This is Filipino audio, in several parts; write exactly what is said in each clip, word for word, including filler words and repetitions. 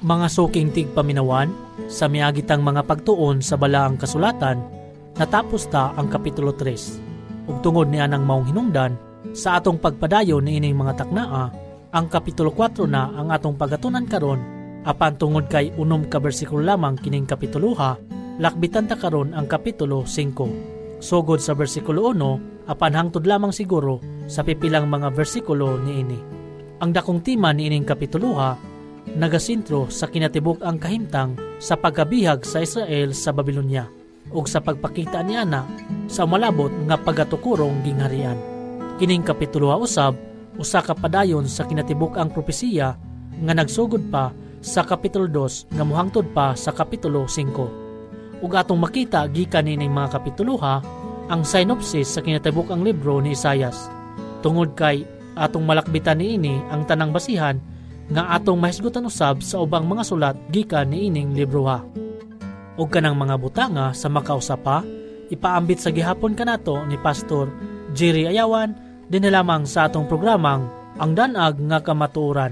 Mga suking tigpaminawan, sa miagitang mga pagtuon sa balaang kasulatan, natapos ta ang Kapitulo tres. Ug tungod niya ng maong hinungdan, sa atong pagpadayon ni ining mga taknaa, ang Kapitulo four na ang atong pagatunan karon, apan tungod kay unom ka bersikulo lamang kining kapituluha, lakbitan ta karon ang Kapitulo five. Sugod sa bersikulo one, apan hangtod lamang siguro sa pipilang mga bersikulo niini. Ang dakong tema ni ining kapituluha nagasintro sa kinatibuk ang kahimtang sa pagkabihag sa Israel sa Babilonia ug sa pagpakita niya na sa malabot nga pagatukurong gingharian. Kining kapitulo usab usa ka padayon sa kinatibuk ang propesiya nga nagsugod pa sa kapitulo two nga mohangtod pa sa kapitulo five. Ug atong makita gikan nining mga kapituluha ang synopsis sa kinatibuk ang libro ni Isaias. Tungod kay atong malakbitan niini ang tanang basihan nga atong mahisgutan usab sa ubang mga sulat gikan niining libroha. Ug kanang mga butanga sa makausapa, ipaambit sa gihapon kanato ni Pastor Jerry Ayawan din lamang sa atong programang Ang Danag nga Kamatuoran.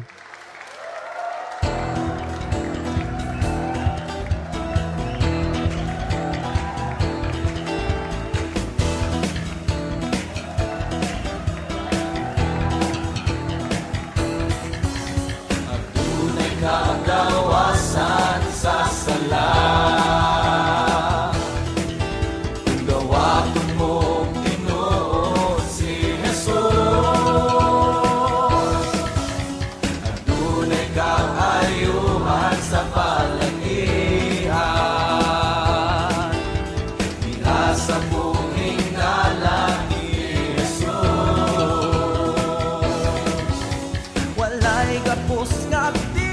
Kagawasan sa sala, gawakon mo Ginoo si Jesus. Adunay kaayuhan sa palangihan, diha sa buhing ngalan ni Jesus. Walay gapos nga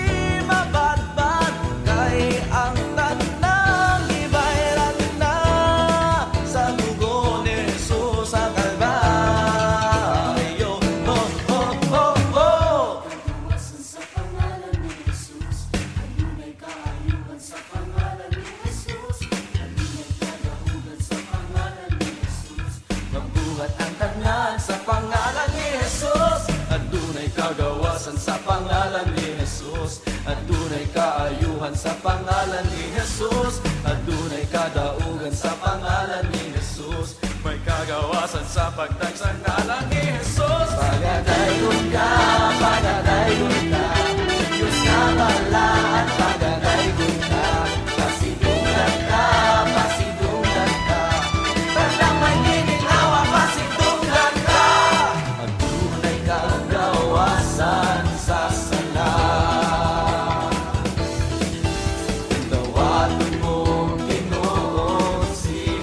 kagawasan sa pangalan ni Jesus, adunay kaayuhan sa pangalan ni Jesus, adunay kadaugan sa pangalan ni Jesus, may kagawasan sa pagtag sa ngalan ni Jesus. Pagadaygon ka, pagadaygon ka, Diyos na balaan, pagadaygon ka, pasidungan ka, pasidungan ka, tandang may gininawa, pasidungan ka, adunay kagawasan sa sala. Dawaton mo Ginoo si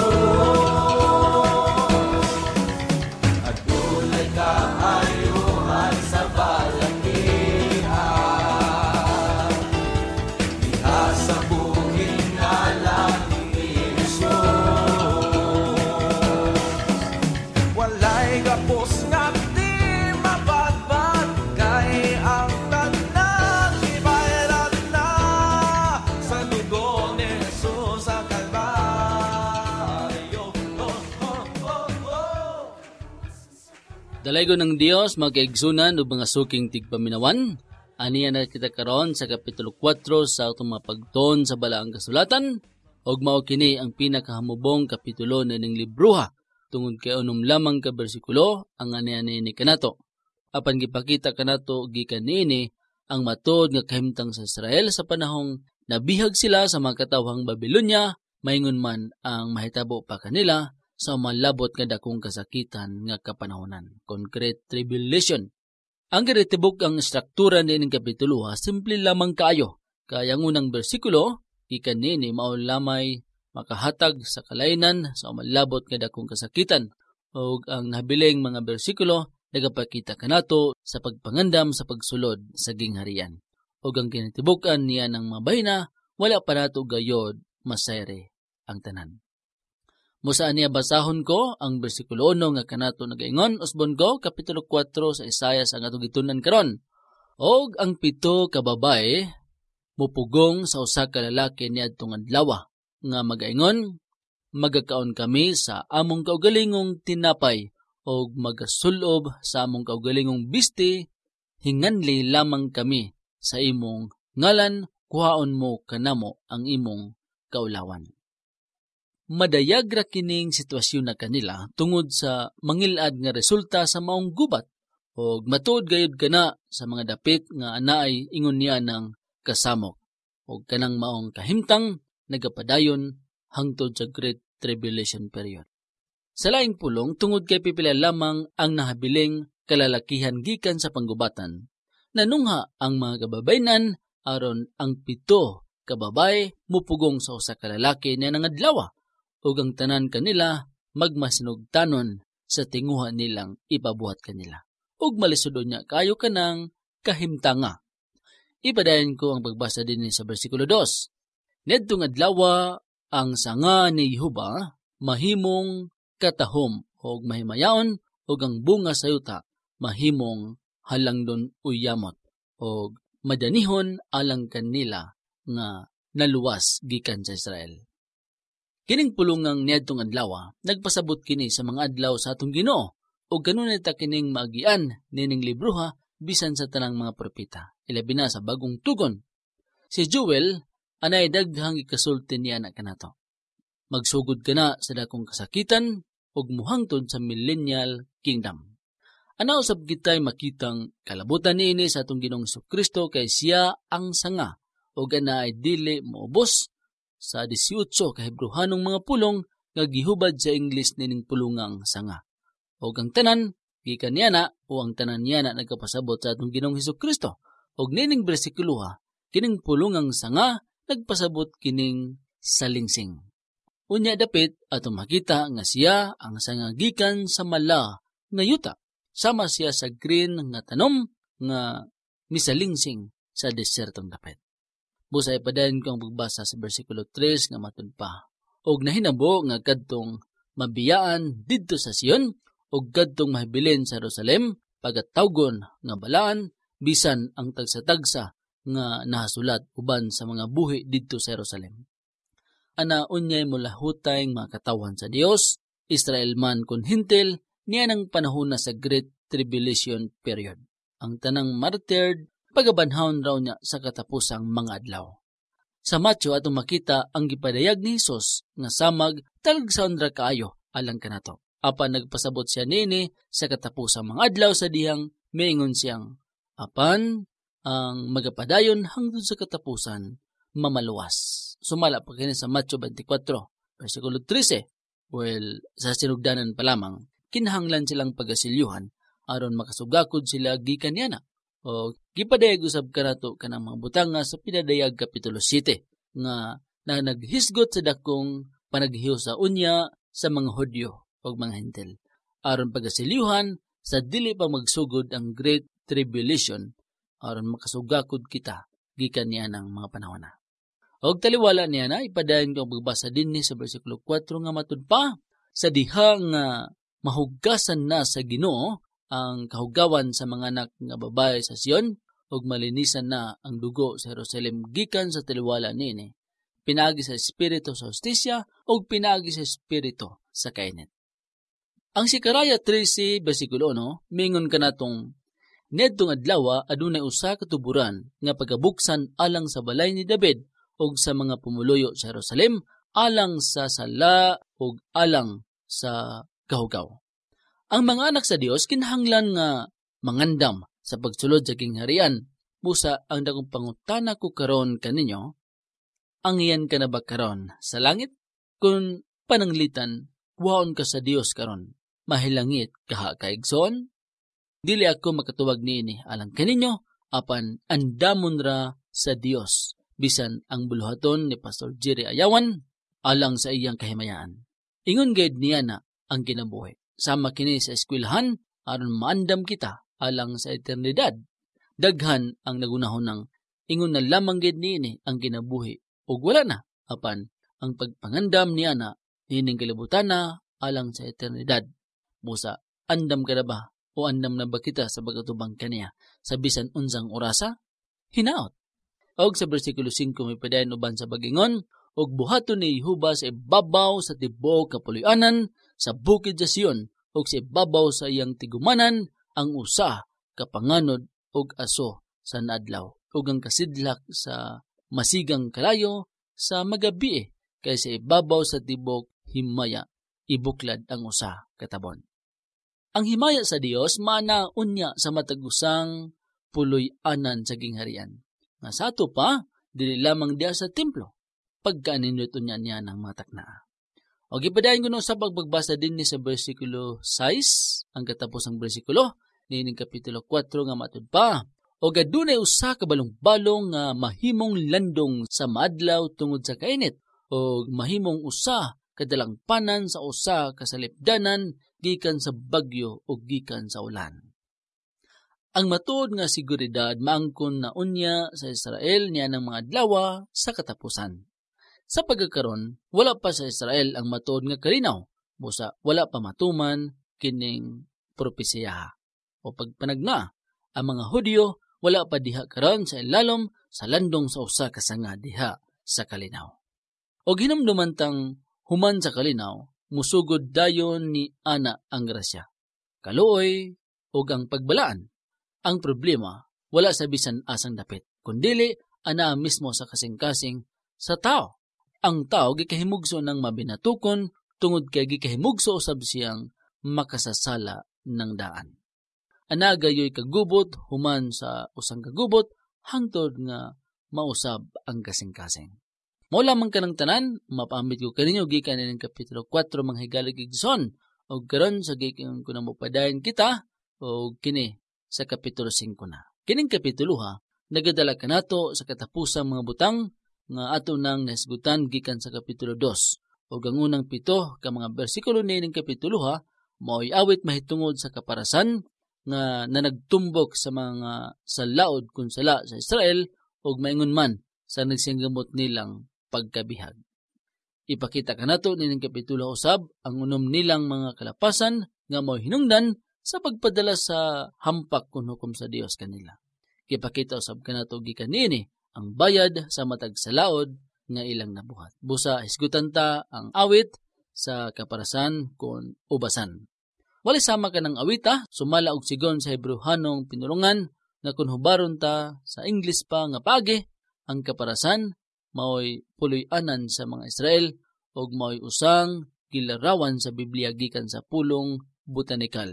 Jesus, adunay kaayuhan sa balangihan, diha sa buhing ngalan ni Jesus. Walay gapos nga di mabadbad, kay ang tanang ibayran na sa dugo ni Jesus sa Kalbaryo. Oh, oh, oh, oh. Dalaygo ng Dios magkaigsunan o mga suking tigpaminawan. Aniya na kita karon sa Kapitulo four sa atong mapagton sa balaang kasulatan. Og mao kini ang pinakahamubong kapitulo na ning libruha. Tungod kay unom lamang ka bersikulo ang aniya ni kanato. Apan gipakita kanato gikan niini ang matod nga kahimtang sa Israel sa panahong nabihag sila sa mga katawhang Babilonia, maingon man ang mahitabo pa kanila sa malabot nga dakong kasakitan nga kapanahonan, concrete tribulation. Ang giritibok ang struktura ni ning kapitulo ha, simple lamang kaayo. Kaya ang unang bersikulo, gikan niini mao lamay makahatag sa kalainan sa malabot nga dakong kasakitan. Ug ang nabiling mga bersikulo nagapakita kanato sa pagpangandam sa pagsulod sa gingharian. Ug ang kinatibukan niya ng mabayna, wala pa nato gayod masayre ang tanan. Musa niya basahon ko ang bersikulo one nga kanato nagaingon, usbon ko kapitulo four sa Isaias ang atong gitunan karon. Og ang pito ka babae mupugong sa usa ka lalaki niadtong adlaw nga magaingon, magakaon kami sa among kaugalingong tinapay og magasulob sa among kaugalingong bisti, hinganli lamang kami sa imong ngalan kuhaon mo kanamo ang imong kaulawan. Madayag ra kining sitwasyon na kanila tungod sa mangilad nga resulta sa maong gubat o matuod gayud kana sa mga dapit nga anaay ingon niya ng kasamok o kanang maong kahimtang nagapadayon hangtod sa Great Tribulation period. Sa laing pulong tungod kay pipila lamang ang nahabiling kalalakihan gikan sa panggubatan, nanungha ang mga kababaynan aron ang pito kababay mupugong sa usa ka lalaki na nangadlawa ug ang tanan kanila magmasinugtanon sa tinguha nilang ipabuhat kanila. Ug malisod niya kayo kanang kahimtanga. Ipadayon ko ang pagbasa din sa bersikulo dos. Nedtong adlaw ang sanga ni Yehuba mahimong katahom ug mahimayaon ug ang bunga sa yuta mahimong halangdon uyamot ug madanihon alang kanila nga naluwas gikan sa Israel. Kining pulungang niadtong adlaw, nagpasabot kini sa mga adlaw sa atong Ginoo ug kanunay ta kining maagian nining libroha bisan sa tanang mga propeta, ilabi na sa bagong tugon. Si Joel anay daghang ikasulti niya na kanato. Magsugod kana sa dakong kasakitan ug muhangtod sa millennial kingdom. Ana usab kitay makitang kalabutan niini sa atong Ginoong Jesucristo kay siya ang sanga ug ana ay dili moubos sa eighteen ka Hebrehanong mga pulong nga gihubad sa English nining pulungang sanga. O ang tanan, gikan niya na o ang tanan niya na nagkapasabot sa atong Ginoong Jesucristo. O nining bersikuloha, kining pulungang sanga, nagpasabot kining salingsing. Unya dapit atong makita nga siya ang sanga gikan sa mala nga yuta. Sama siya sa green nga tanom nga misalingsing sa desertong dapit. Busay padayon ko ang pagbasa sa bersikulo three nga matud pa. Og nahinabo nga kadtong mabiyaan didto sa Sion og kadtong mahibilin sa Jerusalem pagatawgon nga balaan bisan ang tagsa-tagsa nga nahasulat uban sa mga buhi didto sa Jerusalem. Ana unyay mulahutay mga katawan sa Dios, Israel man kun hintil niya ng panahon na sa Great Tribulation period. Ang tanang martyred pagabanhawon raw niya sa katapusang mga adlaw. Sa Matthew atong makita ang gipadayag ni Hesus nga samag talagsaon ra kaayo alang kanato. Apan nagpasabot siya nini sa katapusang mga adlaw sa dihang miingon siyang apan ang magapadayon hangtod sa katapusan mamaluwas. Sumala pa kini sa Matthew twenty-four bersikulo thirteen. Well, sa sinugdanan pa lamang kinahanglan silang pagasilyuhan aron makasugakod sila gikan niana. O gipadayag usab kanato kanang mga butanga sa pinadayag kapitulo seven nga na naghisgot sa dakong panaghiyo sa unya sa mga Hudyo o mga Hentil aron pagasilyuhan sa dili pa magsugod ang Great Tribulation aron makasugakod kita gikan niya ng mga panahon na. Og taliwala niya na ipadayon ko pagbasa dinhi sa bersikulo four nga matud pa sa diha nga mahugasan na sa Ginoo ang kahugawan sa mga anak nga babae sa Sion ug malinisan na ang dugo sa Jerusalem gikan sa taliwala niini pinaagi sa espiritu sa hustisya ug pinaagi sa espiritu sa kainit. Ang Sikaraya thirteen bersikulo one mingon kanatong nedtong adlaw adunay usa ka tuburan nga pagabuksan alang sa balay ni David ug sa mga pumuluyo sa Jerusalem alang sa sala ug alang sa kahugaw. Ang mga anak sa Dios kinahanglan nga mangandam sa pagsulod sa kingharian. Busa ang dakong pangutana ko karon kaninyo, ang iyan ka na ba karon sa langit? Kung pananglitan, kuhaon ka sa Dios karon, mahilangit kaha kaigsoon? Dili ako makatuwag niini alang kaninyo, apan andamon ra sa Dios, bisan ang buluhaton ni Pastor Jerry Ayawan, alang sa iyang kahimayaan. Ingon gayud niya na ang kinabuhi. Sama kini sa eskwelahan aron maandam kita alang sa eternidad. Daghan ang nagunahon ng ingon na lamang gid niini ang kinabuhi ug wala na apan ang pagpangandam niya na nining kalibutan na alang sa eternidad. Busa andam ka na ba o andam na ba kita sa pagtubang kaniya sa bisan unsang orasa? Hinaot. Og sa bersikulo five may padayon uban sa bagingon ug buhaton ni Yehuba sa ibabaw sa tibuok kapuloy-anan sa bukid sa Sion ug sa ibabaw sa iyang tigumanan ang usa ka panganod ug aso sa naadlaw ug ang kasidlak sa masigang kalayo sa magabi kaysa ibabaw sa tibok himaya ibuklad ang usa katabon. Ang himaya sa Dios mana unya sa matagusang puloy-anan sa gingharian. Nga sa ato pa, dili lamang diya sa templo, pagkaninot unya niya ng matakna. O gipadayon ko no sa pagbagbasa din ni sa versikulo six, ang katapos ang versikulo, nining kapitulo four nga matud pa. O gadunay usa ka balong-balong nga mahimong landong sa maadlaw tungod sa kainit, o mahimong usa kadalangpanan sa usa ka salipdanan gikan sa bagyo o gikan sa ulan. Ang matuod nga seguridad maangkon na unya sa Israel niya ng mga adlaw sa katapusan. Sa pagkakaron, wala pa sa Israel ang matuod nga kalinaw, busa wala pa matuman kining propesiya. O pagpanagna, ang mga Hudyo wala pa diha karon sa ilalom sa landong sa usa ka sanga diha sa kalinaw. O hinumdumantang human sa kalinaw, musugod dayon ni ana ang grasya, kaluoy o ang pagbalaan. Ang problema, wala sa bisan asang dapit, kundili ana mismo sa kasing-kasing sa tao. Ang tao gikahimugso ng mabinatukon tungod kay gikahimugso usab siyang makasasala ng daan. Ana gayoy kagubot human sa usang kagubot hangtod nga mausab ang kasing-kasing. Mao lamang kanang tanan, mapamit ko kaninyo gikan ning kapitulo four mga higalig igsoon og karon sa gikan ko na mopadayon kita og kini sa kapitulo five na. Kining kapitulo ha nagadala kanato sa katapusang mga butang nga ato nang nasgutan gikan sa kapitulo two ug ang unang pito ka mga bersikulo nining kapitulo ha mao'y awit mahitungod sa kaparasan nga nanagtumbok sa mga salaod kun sala sa Israel ug maingon man sa nagsinggamot nilang pagkabihag. Ipakita kanato nining kapitulo usab ang unom nilang mga kalapasan nga mao hinungdan sa pagpadala sa hampak kun hukom sa Dios kanila. Ipakita usab kanato gikan niini ang bayad sa matag salaod nga ilang nabuhat. Busa hisgutan ta ang awit sa kaparasan kun ubasan. Wala sama ka ng awita, sumala og sigon sa Hebrehanong pinulungan nga kung hubaron ta sa English pa nga pagi, ang kaparasan mao'y puloy-anan sa mga Israel og mao'y usang gilarawan sa Biblia gikan sa pulong botanikal.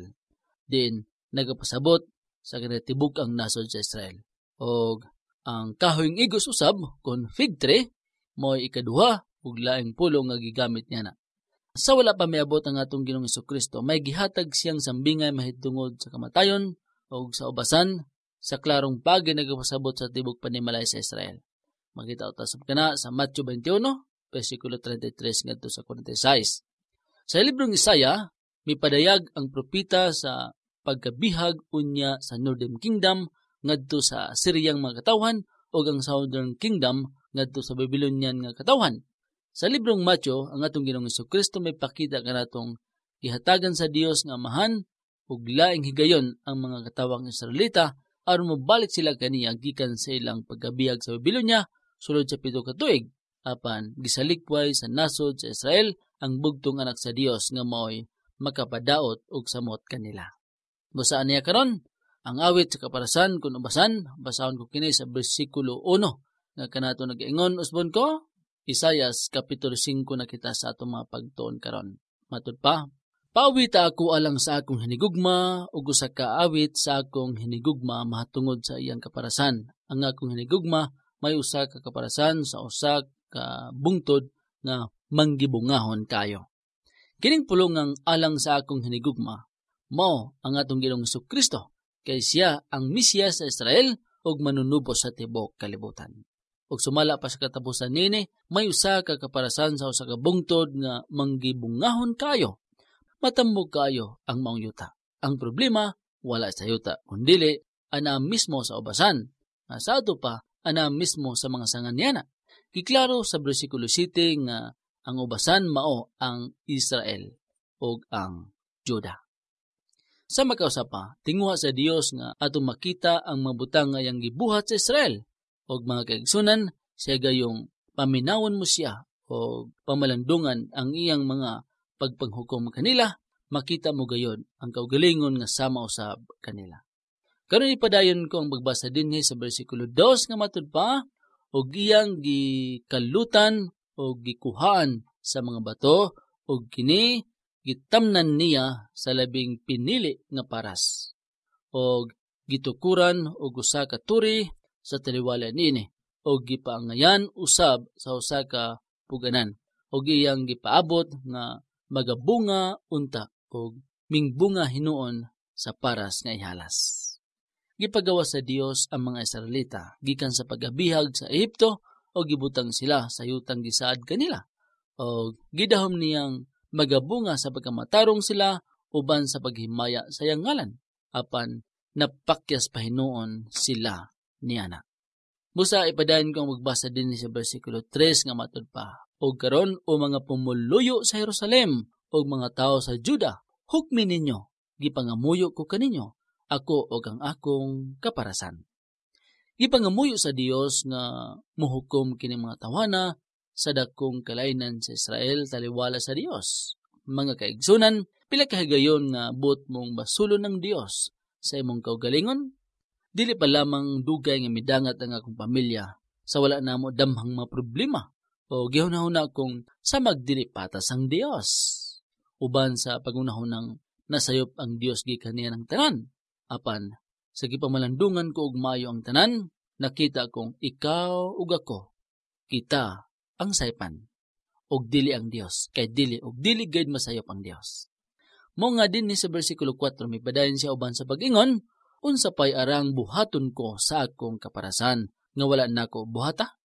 Din nagapasabot sa kinatibuk ang nasod sa Israel. Og ang kahoyng igos usab kon fig tree mao'y ikaduha ug laing pulong nga gigamit niya na. Sa wala pa miabot ang atong Ginoong Hesukristo, may gihatag siyang sambingay mahitungod sa kamatayon o sa ubasan sa klarong pagi nagapasabot sa tibok panimalay sa Israel. Makita utasab kana sa Matthew twenty-one, versikulo thirty-three ngadto sa forty-six. Sa librong Isaya, mipadayag ang propeta sa pagkabihag unya sa Northern Kingdom ngadto sa Syriang mga katawhan o ang Southern Kingdom ngadto sa Babylonian nga katawhan. Sa librong Matthew, ang atong Ginoong Hesukristo may pakita kanatong gihatagan sa Dios nga amahan ug laing higayon ang mga katawang Israelita aron mobalik sila kaniya gikan sa ilang pagkabihag sa Babylonia sulod sa pito ka tuig apan gisalikway sa nasod sa Israel ang bugtong anak sa Dios nga mao'y makapadaot og samot kanila. Busaan niya karon ang awit sa kaparasan kun ubasan, basahon ko kini sa bersikulo one nga kanato nag-ingon usbon ko Isayas kapitulo five na kita sa atong mga pagtuon karon. Matud pa, paawita ako alang sa akong hinigugma ug usa ka awit sa akong hinigugma mahatungod sa iyang kaparasan. Ang akong hinigugma may usa ka kaparasan sa usa ka bungtod nga manggibungahon kayo. Kining pulong ang alang sa akong hinigugma mao ang atong Ginoong Hesukristo kay siya ang Mesiyas sa Israel ug manunubos sa tibok kalibutan. Ug sumala pa sa katapusan nini, may usa ka kaparasan sa usa ka bungtod nga manggibungahon kayo. Matambog kayo ang maong yuta. Ang problema, wala sa yuta, kundili, ana mismo sa ubasan. Sa ato pa, ana mismo sa mga sanganiana. Kiklaro sa bersikulo seven nga ang ubasan mao ang Israel ug ang Juda. Sa makausapa, tinguha sa Dios nga atong makita ang mabutang nga yang gibuhat sa Israel. O mga kaigsunan, siya gayong paminawon mo siya o pamalandungan ang iyang mga pagpanghukom kanila, makita mo gayon ang kaugalingon nga sama usab kanila. Karon ipadayon ko ang pagbasa dinhi sa bersikulo two nga matud pa, og iyang gikalutan o gikuhaan sa mga bato og kini gitamnan niya sa labing pinili nga paras og gitukuran og usa ka turi sa taliwala niini og gipaangayan usab sa usa ka puganan og iyang gipaabot nga magabunga unta og mingbunga hinuon sa paras nga ihalas. Gipagawa sa Dios ang mga Israelita gikan sa pagabihag sa Ehipto o gibutang sila sa yutang gisaad kanila. O gidahom niyang magabunga sa pagkamatarong sila uban sa paghimaya sa iyang ngalan. Apan napakyas pahinuon sila niyana. Busa ipadayon ko ang magbasa din sa bersikulo three nga matud pa. O karon o mga pumuluyo sa Jerusalem o mga tao sa Juda, hukmi ninyo, gipangamuyo ko kaninyo, ako o ang akong kaparasan. Gipangamuyo sa Dios nga muhukom kini mga tawana sa dakong kalainan sa Israel taliwala sa Dios. Mga kaigsunan, pila kahigayon nga but mong basulo ng Dios sa imong kaugalingon? Dili pa lamang dugay nga midangat ang akong pamilya sa wala namo damhang mga problema o gihunahuna kung sa magdili patas ang Dios. Uban sa pagunahunang nasayop ang Dios gikan niya ng tanan. Apan, sa gipamalandungan ko og maayo ang tanan, nakita kong ikaw ug ako, kita ang saypan, og dili ang Dios, kay dili og dili gayud masayop ang Dios. Mo nga din ni sa bersikulo four, may padayon siya uban sa pag-ingon, unsa pay arang buhaton ko sa akong kaparasan, nga wala nako buhata?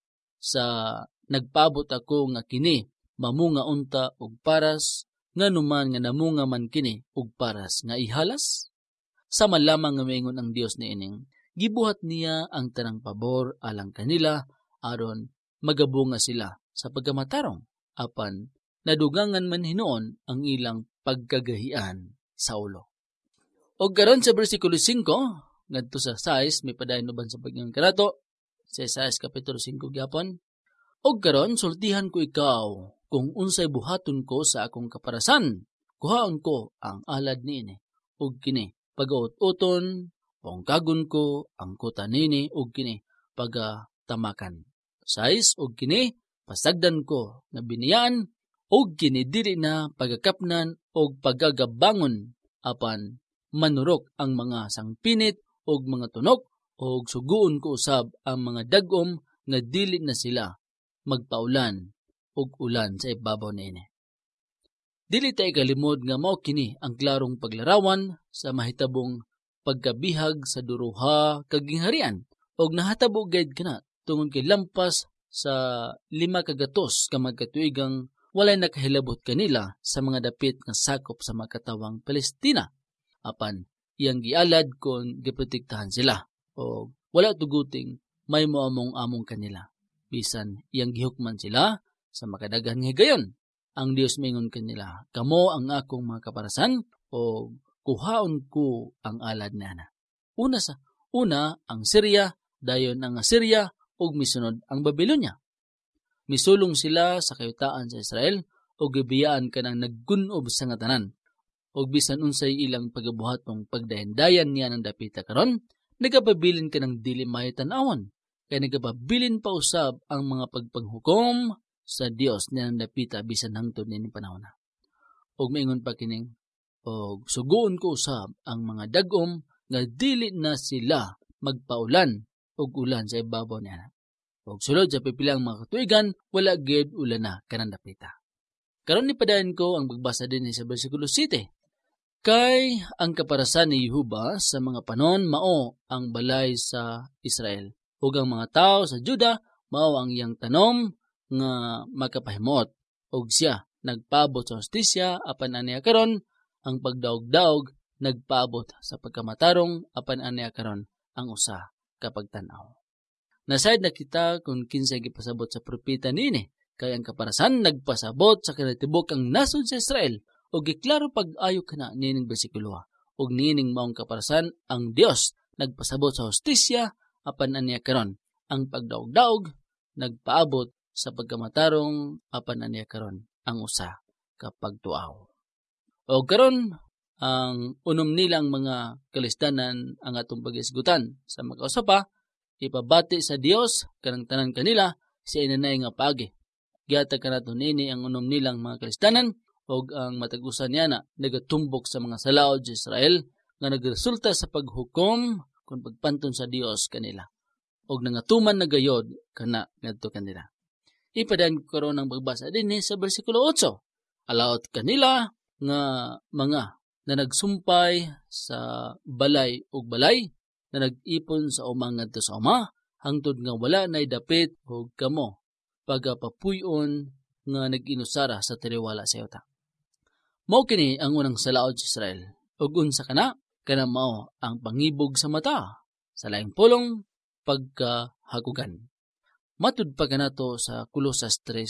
Sa nagpaabot ako nga kini, mamunga unta og paras, nga numan nga namunga man kini og paras nga ihalas? Sama lamang nga maingon ang Dios ni ining, gibuhat niya ang tanang pabor alang kanila aron magabunga sila sa pagkamatarong, apan nadugangan man hinuon ang ilang pagkagahian sa ulo. O karon sa bersikulo five, ngadto sa six, may padayon uban sa pagingong kanato, sa Isaias kapitulo five gyapon. O karon sultihan ko ikaw kung unsay buhaton ko sa akong kaparasan, kuhaon ko ang alad niini, ug kini pagaut-uton, pangkagon ko ang kuta nini ug kini pagatamakan. Sais ug kini pasagdan ko na biniyaan ug kini dili na pagakapnan ug pagagabangon apan manurok ang mga sangpinit ug mga tunok ug suguon ko usab ang mga dagom nga dili na sila magpaulan ug ulan sa ibabaw niini. Dili tay kalimod nga mao kini ang klarong paglarawan sa mahitabong pagkabihag sa duruha kagingharian og nahatabo gayud kana tungod kay lampas sa lima kagatos ka magkatuigang walay nakahilabot kanila sa mga dapit nga sakop sa makatawang Palestina. Apan iyang gialad kon giprotektahan sila og wala tuguting may moamong among kanila. Bisan iyang gihukman sila sa makadagan nga higayon. Ang Dios mingon kanila, kamo ang akong mga kaparasan o kuhaon ko ang alad nana. Una sa una ang Syria, dayon ang Assyria ug misunod ang Babylonia. Misulong sila sa kayutaan sa Israel ug gibiyaan kanang naggunob sa nga tanan. Ug bisan unsay ilang pagabuhatong pagdayan-dayan niya ng dapita karon, nagapabilin kanang dili mahitan-awon. Kaya nagapabilin pa usab ang mga pagpanghukom sa Dios na napita bisan hangtod nini panahon na. Og maingon pa kining, og suguon ko usab ang mga dagom nga dili na sila magpaulan og ulan sa ibabaw niya. Og sulod sa pipilang mga katuigan, wala gid ulan na kanang napita. Karon ni padayon ko ang pagbasa din sa bersikulo seven. Kay ang kaparasan ni Yehuba sa mga panon mao ang balay sa Israel. Ug ang mga tao sa Juda mao ang iyang tanom nga makapahimot, og siya nagpaabot sa hustisya apan aniya karon ang pagdaog-daog nagpaabot sa pagkamatarong apan aniya karon ang usa ka pagtan-aw. Nasayad na kita kung kinsay gipasabot sa propeta niini, kay ang kaparasan nagpasabot sa kinatibok ang nasod sa Israel og giklaro pag-ayo kana nining bersikulo og nining maong kaparasan ang Dios nagpasabot sa hustisya apan aniya karon ang pagdaog-daog nagpaabot sa pagkamatarong apan aniya karon ang usa ka pagtuaw. O karon ang unom nilang mga kalistanan ang atong pagisgutan. Sa makausapa, ipabati sa Dios kanang tanan kanila sa inanay nga paagi. Gihatag kanato nini ang unom nilang mga kalistanan og ang matagusan niya na nagatumbok sa mga salaod sa Israel nga nagresulta sa paghukom kung pagpantun sa Dios kanila. Og nangatuman na gayod kana ngadto kanila. Ipadayon ko karon ang pagbasa dinhi sa bersikulo eight. Alaot kanila nga mga na nagsumpay sa balay ug balay, na nag-ipon sa umang ngadto sa uma, hangtod nga wala nay dapit ug kamo pagapapuy-on nga nag-inusara sa tiriwala sa yuta. Mao kini ang unang salaod sa Israel. Ug unsa kana? Kana mao ang pangibog sa mata, sa laing pulong pagkahagugan. Matud pa kanato sa Colosas three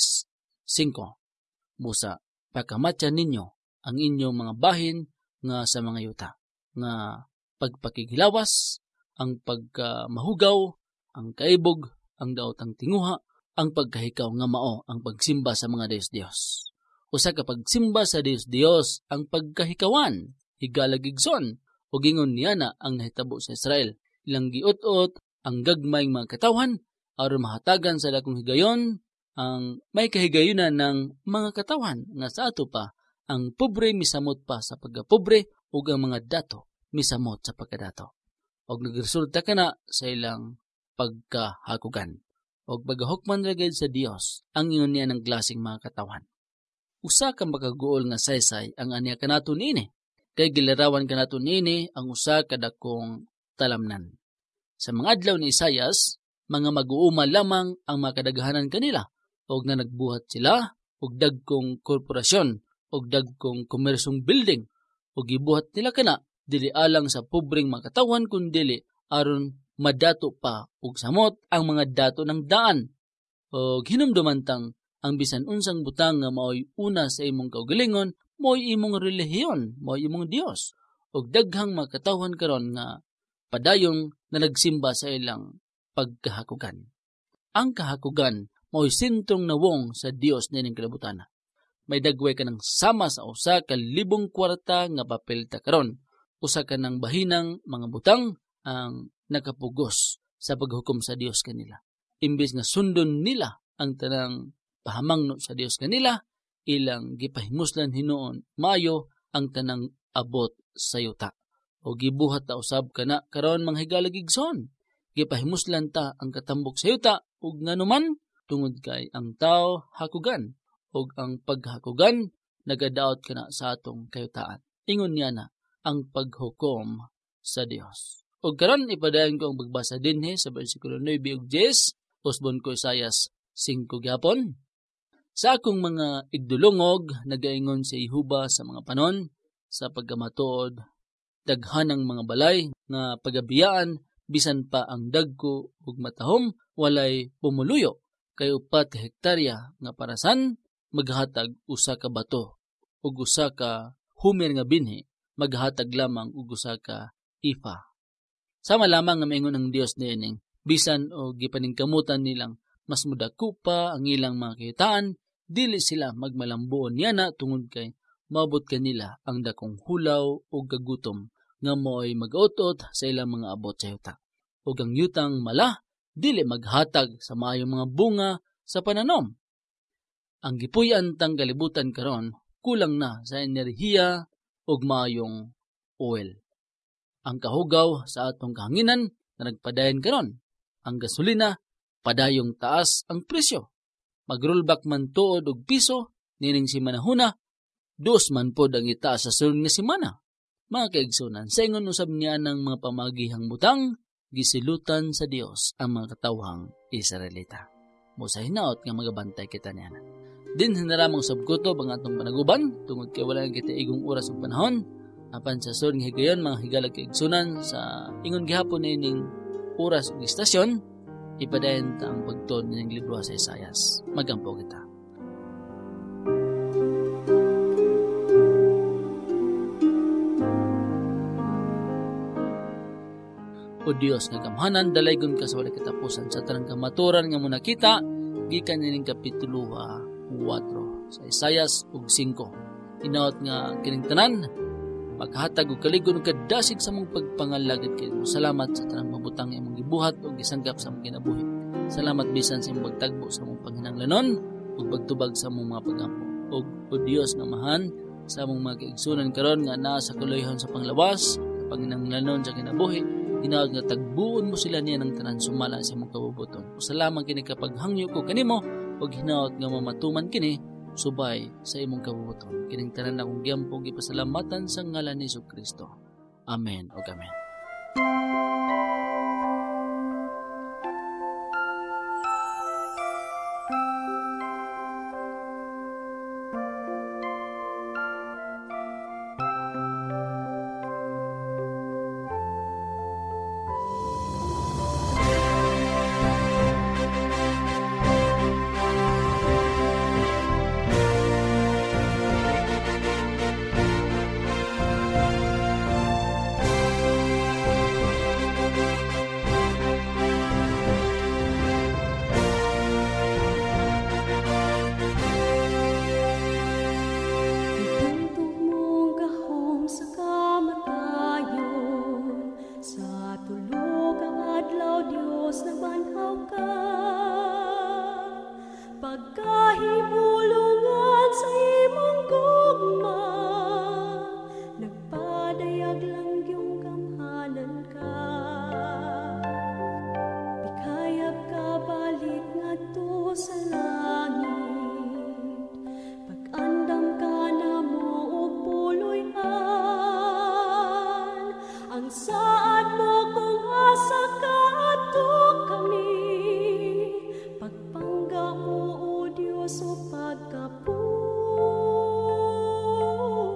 five. Musa, pagkamatya ninyo ang inyong mga bahin nga sa mga yuta, nga pagpakigilawas, ang pagkamahugaw, ang kaibog, ang daotang tinguha, ang pagkahikaw nga mao ang pagsimba sa mga Diyos-Diyos. Usa ka pagsimba sa Diyos-Diyos ang pagkahikawan, higalagigson, o gingon niya na ang nahitabo sa Israel. Ilang giot-ot ang gagmayng mga katawan, aron mahatagan sa dakong higayon, ang may kahigayunan ng mga katawan nga sa ato pa, ang pobre misamot pa sa pagkapobre ug ang mga dato misamot sa pagkadato. Og nagresulta kana sa ilang pagkahakugan. Og pagahukman ra gid sa Dios ang ingon niya ng klaseng mga katawan. Usa ka makaguol nga saysay ang aniya kanato niini. Kay gilarawan kanato niini ang usa ka dakong talamnan. Sa mga adlaw ni Isaias, mga mag-uuma lamang ang makadaghanan kanila og na nagbuhat sila og dagkong korporasyon og dagkong komersong building og gibuhat nila kana dili alang sa pobreng mga katawan kundi aron madato pa og samot ang mga dato ng daan. Og hinumdumantang ang bisan unsang butang nga mao'y una sa imong kaugalingon, mao'y imong relihiyon, mao'y imong Dios. Og daghang mga katawan karon nga padayong na nagsimba sa ilang pagkahakugan. Ang kahakugan mao'y sintrong nawong sa Dios nining kalibutan. May dagway ka ng sama sa usa ka libong kwarta nga papel ta karon. Usa ka ng bahinang mga butang ang nakapugos sa paghukom sa Dios kanila. Imbes nga sundon nila ang tanang pahamangno sa Dios kanila, ilang gipahimuslan hinuon maayo ang tanang abot sa yuta. O gibuhat ta usab kana karon mga higalagigson. Gipahimuslan ta ang katambok sa yuta ug nganuman tungod kay ang tao hakugan. Og ang paghakugan nagadaot kana sa atong kayutaan. Ingon niya na ang paghukom sa Dios. Og karon ipadayon ko ang pagbasa dinhi sa bersikulo nine ug ten, usbon ko Isaias five gyapon. Sa akong mga igdulungog nagaingon sa Ihuba sa mga panon sa pagkamatuod daghanang mga balay nga pagabiyaan bisan pa ang dagko ug matahom walay pumuluyo kay upat hektarya nga parasan maghatag usa ka bato ug usa ka humer nga binhi maghatag lamang ug usa ka ifa. Sama lamang nga maingon ang Dios niining bisan og gipaningkamutan nilang mas mudako pa ang ilang mga kahitaan, dili sila magmalambuon yana tungod kay maabot kanila ang dakong hulaw o gagutom nga mo'y mag-utot sa ilang mga abot sa yuta. O ang yutang mala, dili maghatag sa maayong mga bunga sa pananom. Ang gipuy-an tang kalibutan karon kulang na sa enerhiya o maayong oil. Ang kahugaw sa atong kahanginan na nagpadayon karon. Ang gasolina, padayong taas ang presyo. Mag-rollback man tuod og piso, nining si manahuna, dos man pod ang itaas sa sunod nga semana. Mga kaigsunan, sa ingon usab niya ng mga pamagihang butang, gisilutan sa Dios ang mga katawhang Israelita. Musa hinaot nga magabantay kita niya na. Din hinaramang sabkuto ang atong panaguban, tungod kay wala kita igong oras ug panahon, apan sa sunod nga higayon mga higalag kaigsunan sa ingon gihapon nining oras ug istasyon, ipadayon ta ang pagtuon ng libro sa Isaias. Magampo kita. O Dios nga gamhanan, dalaygon ka sa wala katapusan sa tanang kamaturan nga muna kita, gikan nining kapitulo four sa Isaias ug five. Inaot nga kining tanan, maghatag og kaligon ug kadasig sa mong pagpangalagad kay mo. Salamat sa tanang mabutang imong gibuhat ug gisanggap sa mong kinabuhi. Salamat bisan sa imong pagtagbo sa mong panginahanglanon ug pagtubag sa mong mga pagampo. Ug o Dios nga mahan sa among mga kaigsunan karon nga naa sa kaluyohan sa panglawas, sa panginahanglanon sa kinabuhi, ginaod nga tagbuon mo sila niya ng tanan sumala sa imong kabubuton. Salamat kini kapag hangyo ko kanimo ug hinaot nga mamatuman kini subay sa imong kabubuton. Kining tanan akong giyampo gipasalamatan sa ngalan ni Jesucristo. Amen ug amen.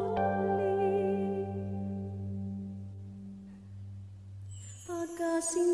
Pagkasing